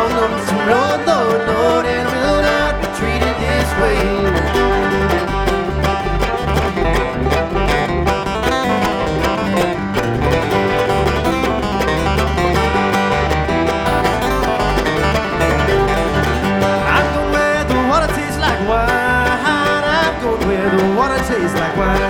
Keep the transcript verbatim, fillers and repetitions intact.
on Lonesome Road, Lord, Lord, and will not be treated this way. I'm going where the water tastes like wine. I'm going where the water tastes like wine.